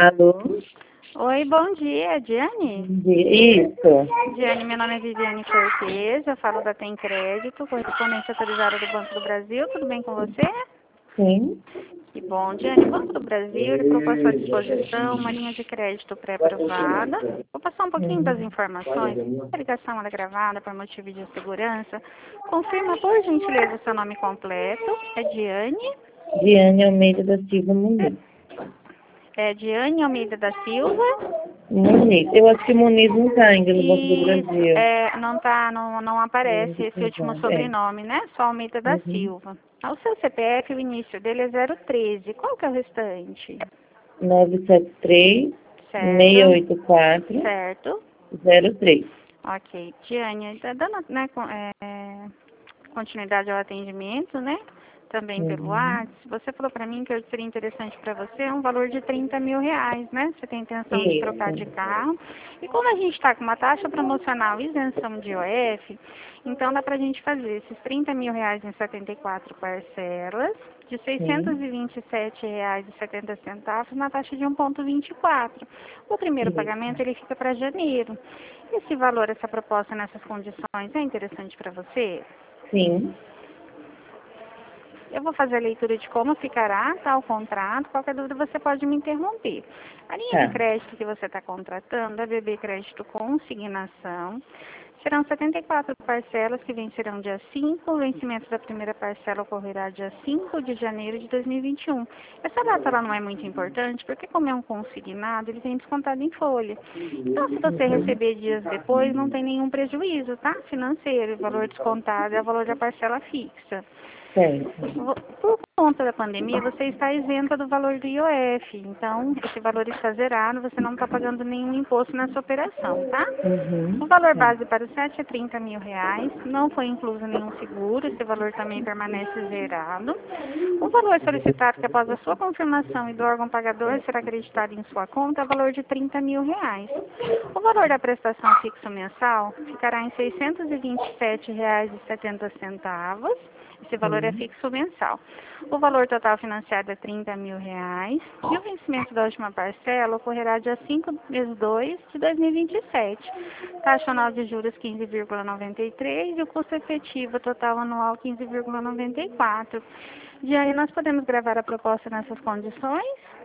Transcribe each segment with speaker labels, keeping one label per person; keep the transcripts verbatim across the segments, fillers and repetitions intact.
Speaker 1: Alô?
Speaker 2: Oi, bom dia, Diane?
Speaker 1: Isso.
Speaker 2: Diane, meu nome é Viviane Cortez, eu falo da Tem Crédito, correspondente autorizada do Banco do Brasil, tudo bem com você?
Speaker 1: Sim.
Speaker 2: Que bom, Diane. O Banco do Brasil, ele propôs à sua disposição uma linha de crédito pré-aprovada. Vou passar um pouquinho das
Speaker 1: Uhum.
Speaker 2: informações. A ligação ela é gravada por motivo de segurança. Confirma, por gentileza, o seu nome completo. É Diane?
Speaker 1: Diane Almeida da Silva Muniz.
Speaker 2: É Diane Almeida da Silva?
Speaker 1: Muniz. Eu acho que Muniz não está ainda no Banco do
Speaker 2: Isso,
Speaker 1: Brasil.
Speaker 2: é, não tá, não, não aparece esse último
Speaker 1: É.
Speaker 2: sobrenome, né? Só Almeida da
Speaker 1: Uhum.
Speaker 2: Silva. O seu C P F, o início dele é zero treze. Qual que é o restante?
Speaker 1: nove sete três, seis
Speaker 2: Certo,
Speaker 1: oito quatro,
Speaker 2: certo.
Speaker 1: zero três.
Speaker 2: Ok. Tiane, tá dando, né, com- é, continuidade ao atendimento, né? Também pelo
Speaker 1: Uhum.
Speaker 2: WhatsApp. Você falou para mim que seria interessante para você um valor de trinta mil reais, né? Você tem intenção de trocar de
Speaker 1: Isso.
Speaker 2: carro. E como a gente está com uma taxa promocional isenção de I O F, então dá para a gente fazer esses trinta mil reais em setenta e quatro parcelas de seiscentos
Speaker 1: Sim.
Speaker 2: e vinte e sete reais e setenta centavos na taxa de um vírgula vinte e quatro. O primeiro pagamento
Speaker 1: Isso.
Speaker 2: ele fica para janeiro. Esse valor, essa proposta nessas condições é interessante para você?
Speaker 1: Sim.
Speaker 2: Eu vou fazer a leitura de como ficará tá, o contrato. Qualquer dúvida você pode me interromper. A linha de
Speaker 1: Tá.
Speaker 2: crédito que você está contratando é B B Crédito Consignação. Serão setenta e quatro parcelas que vencerão dia cinco. O vencimento da primeira parcela ocorrerá dia cinco de janeiro de dois mil e vinte e um. Essa data ela não é muito importante porque, como é um consignado, ele vem descontado em folha. Então, se você
Speaker 1: Uhum.
Speaker 2: receber dias depois, não tem nenhum prejuízo, tá? Financeiro. O valor descontado é o valor da parcela fixa.
Speaker 1: Certo.
Speaker 2: Por conta da pandemia, você está isenta do valor do I O F. Então, esse valor está zerado, você não está pagando nenhum imposto nessa operação, tá? O
Speaker 1: Uhum.
Speaker 2: valor
Speaker 1: Tá.
Speaker 2: base para o sete é trinta mil reais. Não foi incluso nenhum seguro, esse valor também permanece zerado. O valor solicitado, que após a sua confirmação e do órgão pagador será acreditado em sua conta, é o valor de trinta mil reais. O valor da prestação fixo mensal ficará em seiscentos e vinte e sete reais e setenta centavos. Esse valor é
Speaker 1: Sim.
Speaker 2: fixo mensal. O valor total financiado é trinta mil reais. E o vencimento da última parcela ocorrerá dia cinco de dois de dois mil e vinte e sete. Taxa anual de juros quinze vírgula noventa e três e o custo efetivo total anual quinze vírgula noventa e quatro. E aí nós podemos gravar a proposta nessas condições?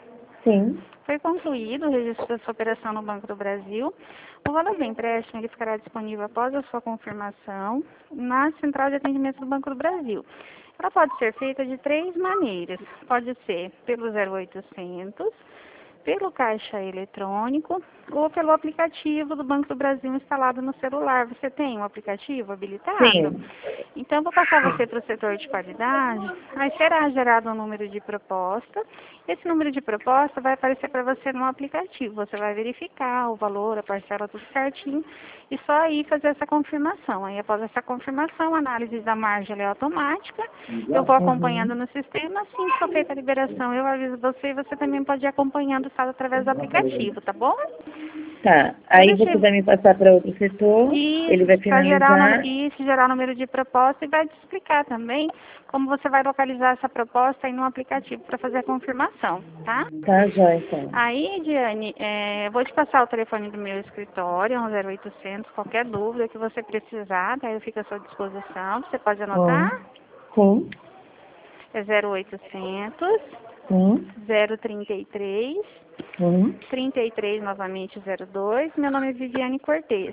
Speaker 1: Sim.
Speaker 2: Foi concluído o registro da sua operação no Banco do Brasil. O valor do empréstimo ele ficará disponível após a sua confirmação na Central de Atendimento do Banco do Brasil. Ela pode ser feita de três maneiras. Pode ser pelo zero oitocentos, pelo caixa eletrônico ou pelo aplicativo do Banco do Brasil instalado no celular. Você tem um aplicativo habilitado?
Speaker 1: Sim.
Speaker 2: Então, vou passar você para o setor de qualidade, aí será gerado um número de proposta. Esse número de proposta vai aparecer para você no aplicativo. Você vai verificar o valor, a parcela, tudo certinho, e só aí fazer essa confirmação. Aí, após essa confirmação, a análise da margem ela é automática. Eu vou acompanhando
Speaker 1: Uhum.
Speaker 2: no sistema. Assim que for feita a liberação, eu aviso você e você também pode ir acompanhando o estado através do aplicativo, tá bom?
Speaker 1: Tá.
Speaker 2: Eu
Speaker 1: Aí você
Speaker 2: deixei
Speaker 1: vai me passar para outro setor, ele
Speaker 2: isso,
Speaker 1: vai
Speaker 2: para gerar, o nome-
Speaker 1: finalizar.
Speaker 2: isso, gerar o número de proposta e vai te explicar também como você vai localizar essa proposta aí no aplicativo para fazer a confirmação, tá?
Speaker 1: Tá, jóia, então.
Speaker 2: Aí, Diane, é, vou te passar o telefone do meu escritório, um zero oitocentos, qualquer dúvida que você precisar, tá? Eu fico à sua disposição, você pode
Speaker 1: Hum.
Speaker 2: anotar?
Speaker 1: Sim.
Speaker 2: É zero oitocentos,
Speaker 1: Sim.
Speaker 2: zero trinta e três,
Speaker 1: Sim.
Speaker 2: trinta e três novamente zero dois, meu nome é Viviane Cortez.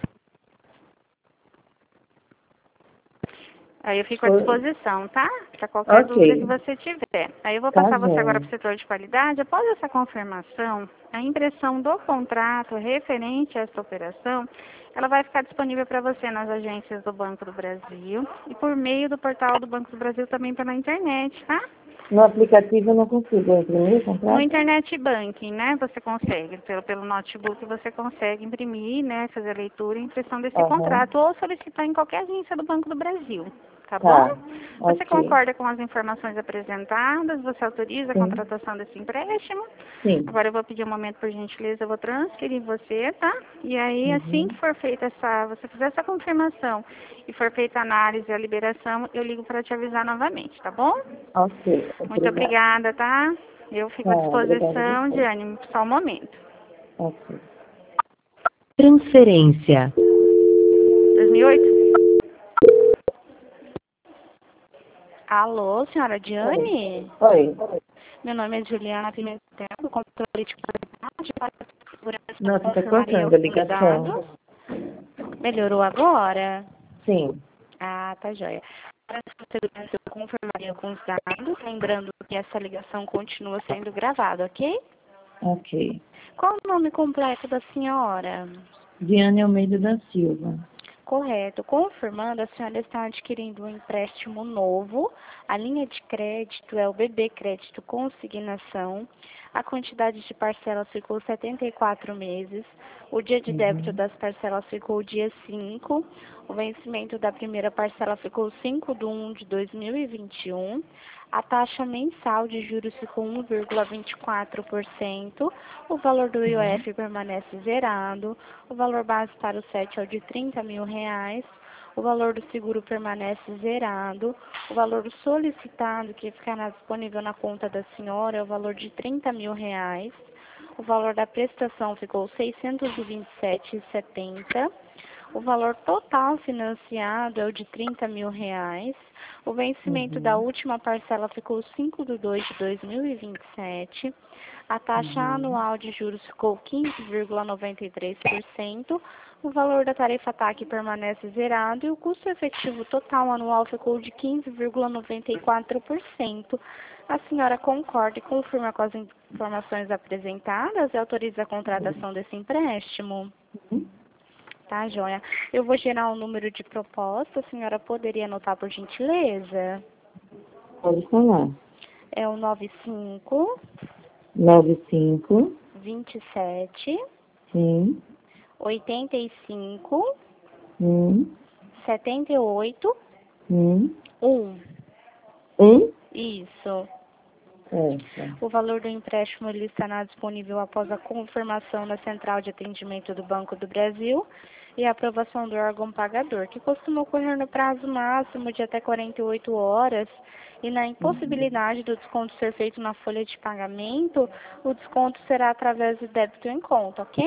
Speaker 2: Aí eu fico à
Speaker 1: Foi-
Speaker 2: disposição, tá? Para qualquer dúvida que
Speaker 1: Ok.
Speaker 2: você tiver. Aí eu vou
Speaker 1: Tá,
Speaker 2: passar você agora
Speaker 1: jóia.
Speaker 2: para o setor de qualidade. Após essa confirmação, a impressão do contrato referente a essa operação, ela vai ficar disponível para você nas agências do Banco do Brasil e por meio do portal do Banco do Brasil também pela internet, tá?
Speaker 1: No aplicativo eu não consigo imprimir o
Speaker 2: No
Speaker 1: contrato?
Speaker 2: internet banking, né? Você consegue, pelo, pelo notebook você consegue imprimir, né? Fazer a leitura e impressão desse
Speaker 1: Aham.
Speaker 2: contrato ou solicitar em qualquer agência do Banco do Brasil, tá
Speaker 1: Tá,
Speaker 2: bom? Você
Speaker 1: ok.
Speaker 2: concorda com as informações apresentadas? Você autoriza a
Speaker 1: Sim,
Speaker 2: contratação desse empréstimo?
Speaker 1: sim.
Speaker 2: Agora eu vou pedir um momento, por gentileza, eu vou transferir você, tá? E aí, assim que
Speaker 1: Uhum.
Speaker 2: for feita essa, você fizer essa confirmação e for feita a análise e a liberação, eu ligo para te avisar novamente, tá bom?
Speaker 1: Ok,
Speaker 2: Muito
Speaker 1: obrigada.
Speaker 2: obrigada, tá? Eu fico
Speaker 1: Tá,
Speaker 2: à
Speaker 1: obrigada a
Speaker 2: disposição,
Speaker 1: você.
Speaker 2: Diane, só um momento.
Speaker 1: Ok.
Speaker 3: Transferência.
Speaker 2: dois mil e oito? Alô, senhora
Speaker 1: Oi.
Speaker 2: Diane?
Speaker 1: Oi.
Speaker 2: Meu nome é Juliana Pimentel, do controle de qualidade. Para a segurança,
Speaker 1: Nossa, tá
Speaker 2: confirmaria
Speaker 1: cortando a
Speaker 2: os
Speaker 1: ligação.
Speaker 2: dados. Melhorou agora?
Speaker 1: Sim.
Speaker 2: Ah, tá joia. Para a segurança, eu confirmaria alguns dados, lembrando que essa ligação continua sendo gravada, ok?
Speaker 1: Ok.
Speaker 2: Qual o nome completo da senhora?
Speaker 1: Diane Almeida da Silva.
Speaker 2: Correto. Confirmando, a senhora está adquirindo um empréstimo novo. A linha de crédito é o B B Crédito Consignação. A quantidade de parcelas ficou setenta e quatro meses. O dia de débito
Speaker 1: Uhum.
Speaker 2: das parcelas ficou o dia cinco. O vencimento da primeira parcela ficou cinco de um de dois mil e vinte e um. A taxa mensal de juros ficou um vírgula vinte e quatro por cento. O valor do I O
Speaker 1: Uhum.
Speaker 2: F permanece zerado. O valor base para o sete é o de trinta mil reais. O valor do seguro permanece zerado. O valor solicitado, que ficará disponível na conta da senhora, é o valor de trinta mil reais. O valor da prestação ficou seiscentos e vinte e sete reais e setenta centavos. O valor total financiado é o de trinta mil reais. O vencimento da
Speaker 1: Uhum.
Speaker 2: última parcela ficou cinco de dois de dois mil e vinte e sete. A taxa
Speaker 1: Uhum.
Speaker 2: anual de juros ficou quinze vírgula noventa e três por cento. O valor da tarifa T A C permanece zerado e o custo efetivo total anual ficou de quinze vírgula noventa e quatro por cento. A senhora concorda e confirma com as informações apresentadas e autoriza a contratação desse empréstimo?
Speaker 1: Uhum.
Speaker 2: Tá, joia. Eu vou gerar um número de proposta. A senhora poderia anotar, por gentileza?
Speaker 1: Pode falar.
Speaker 2: É o nove cinco,
Speaker 1: Nove cinco.
Speaker 2: vinte e sete,
Speaker 1: Sim.
Speaker 2: oitenta e cinco,
Speaker 1: Um.
Speaker 2: setenta e oito,
Speaker 1: Um.
Speaker 2: um.
Speaker 1: Um.
Speaker 2: Isso.
Speaker 1: Certo.
Speaker 2: O valor do empréstimo ele estará disponível após a confirmação na Central de Atendimento do Banco do Brasil e a aprovação do órgão pagador, que costuma ocorrer no prazo máximo de até quarenta e oito horas, e na
Speaker 1: Uhum.
Speaker 2: impossibilidade do desconto ser feito na folha de pagamento, o desconto será através do débito em conta, ok?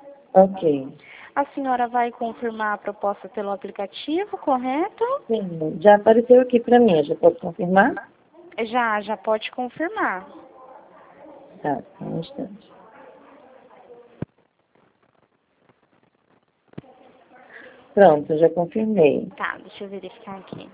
Speaker 1: Ok.
Speaker 2: A senhora vai confirmar a proposta pelo aplicativo, correto?
Speaker 1: Sim. Já apareceu aqui para mim. Já pode confirmar?
Speaker 2: Já, já pode confirmar.
Speaker 1: Tá, só um instante. Pronto, já confirmei.
Speaker 2: Tá, deixa eu verificar aqui.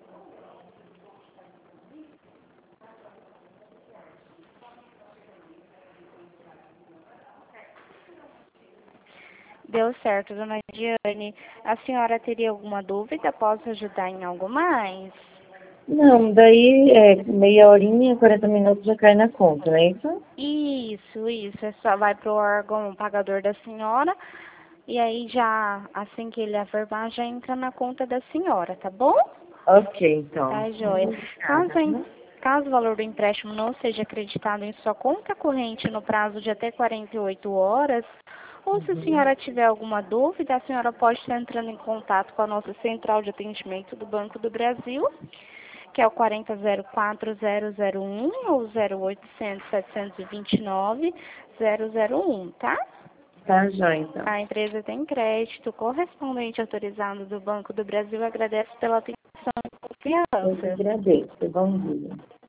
Speaker 2: Deu certo, dona Diane. A senhora teria alguma dúvida? Posso ajudar em algo mais?
Speaker 1: Não, daí é meia horinha, quarenta minutos já cai na conta, não é isso?
Speaker 2: Isso, isso. É só vai pro órgão pagador da senhora e aí já, assim que ele afirmar, já entra na conta da senhora, tá bom?
Speaker 1: Ok, então.
Speaker 2: Tá, joia.
Speaker 1: Muito obrigada,
Speaker 2: Caso, em-
Speaker 1: né?
Speaker 2: caso o valor do empréstimo não seja acreditado em sua conta corrente no prazo de até quarenta e oito horas, ou se a
Speaker 1: Uhum.
Speaker 2: senhora tiver alguma dúvida, a senhora pode estar entrando em contato com a nossa central de atendimento do Banco do Brasil, que é o quarenta zero quatro zero zero um ou zero oitocentos, setecentos e vinte e nove, zero zero um, tá?
Speaker 1: Tá, já então.
Speaker 2: A empresa tem crédito correspondente autorizado do Banco do Brasil. Agradece pela atenção e
Speaker 1: Eu que
Speaker 2: confiança.
Speaker 1: agradeço. Bom dia.